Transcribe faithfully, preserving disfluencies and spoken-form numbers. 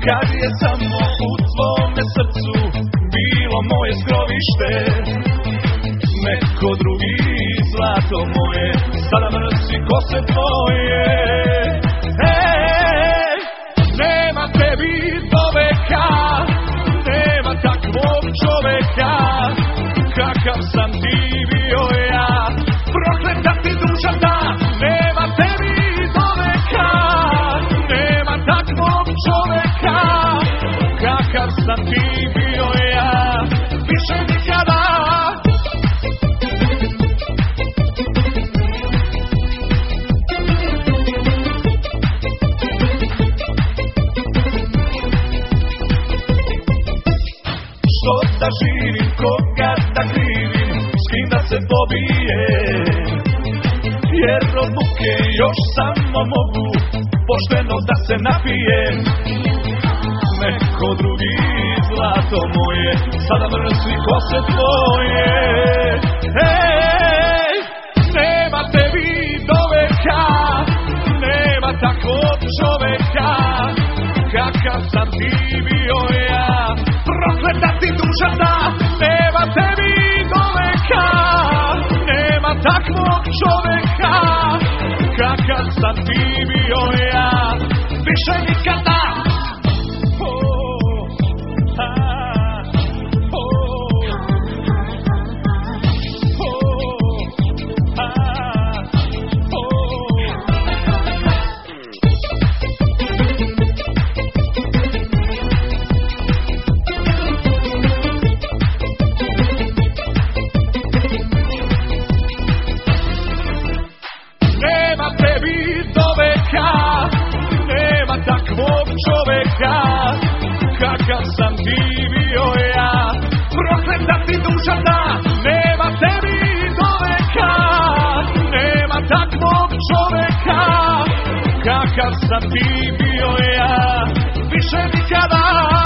kad je samo u tvome srcu bilo moje skrovište. Neko drugi, zlato moje, sada mrsi kose tvoje. Ej, nema tebi do veka, nema takvog čoveka, kakav sam ti bio ja. Prokleta ti duša ta, nema tebi do veka, nema takvog čoveka, kakav sam ti bio ja. Više nikada. Što da živim, koga da krivim, s kim da se pobijem, jer od muke još samo mogu pošteno da se napijem. Neko drugi, zlato moje, sada mrsi kose tvoje. Ej, nema tebi do veka, nema takvog čoveka, kakav sam ti bio ja. Prokleta ti duša ta, nema tebi do veka, nema takvog čoveka, kakav sam ti bio ja. Više nikada. Čoveka, kakav sam ti bio ja. Prokleta ti duša ta, nema tebi do veka, nema takvog čoveka, kakav sam ti bio ja. Više nikada.